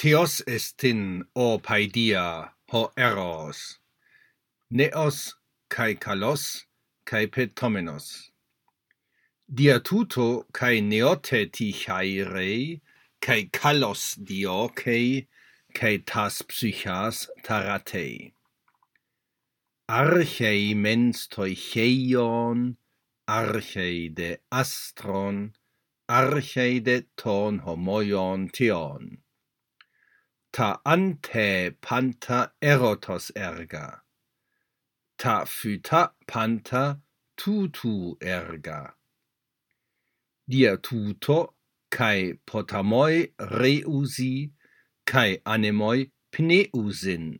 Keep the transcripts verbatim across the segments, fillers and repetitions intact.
Theos estin o paidia ho eros, neos kai kalos kai petomenos. Dia tuto kai neote ti chairei, kai kalos dioke, kai tas psychas taratei. Archei mens toicheion, archei de astron, archei de ton homoion tion. Ta ante panta erotos erga, ta phyta panta tutu erga. Dia tuto kai potamoi reusi kai anemoi pneusin.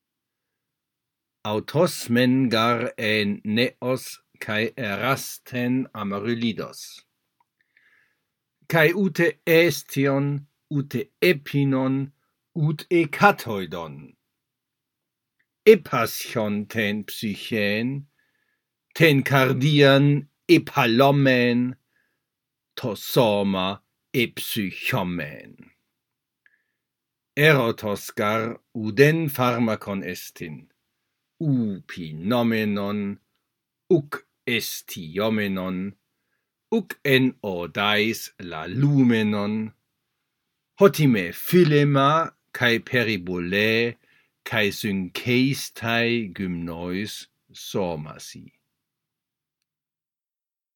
Autos men gar en neos kai erasten amarylidos. Kai ute estion, ute epinon, ut e katoidon. Epaschion ten psychen, ten cardian epalomen, to soma e psychomen. Erotos gar uden pharmakon estin, upinomenon, uc estiomenon, uc en odais la lumenon, hotime philema kai peribole kai synkeistai gymnois somasi.